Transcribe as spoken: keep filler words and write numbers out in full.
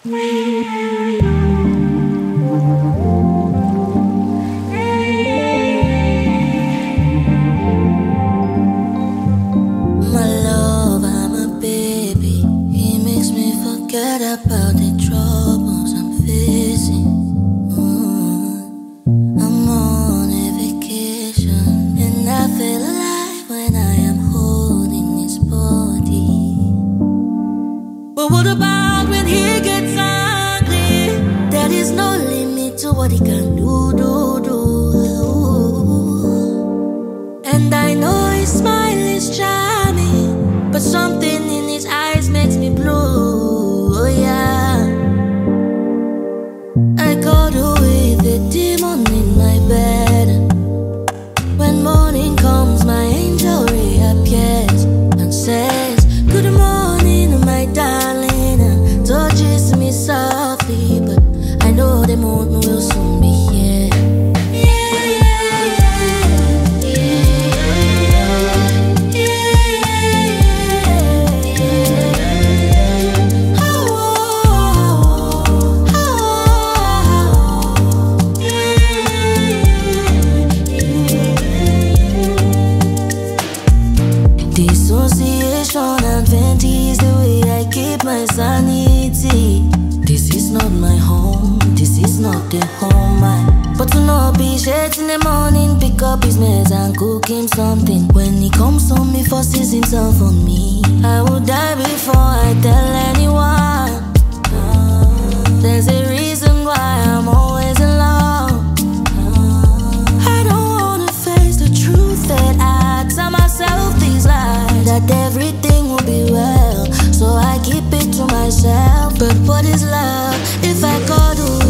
love, I'm a baby. He makes me forget about the troubles I'm facing. Mm. I'm on a vacation, and I feel alive when I am holding his body. But what about when he gets angry? There is no limit to what he can do, do, do. And I know his smile is charming, but something in his eyes makes me blue, oh yeah. I cuddle with the demon in my bed. When morning comes, my angel reappears and says, good morning, my darling, and touches me softly, but I know the moon will soon be here. Dissociation and fancy is the way I keep my sanity. This is not my home, this is not the home I. But to not be shades in the morning, pick up his meds and cook him something. When he comes home, he forces himself on me. I will die before I tell anyone. There's a reason why I'm always alone. I don't wanna face the truth that I tell myself these lies, that everything will be well, so I keep it to myself. But what is love if I cuddle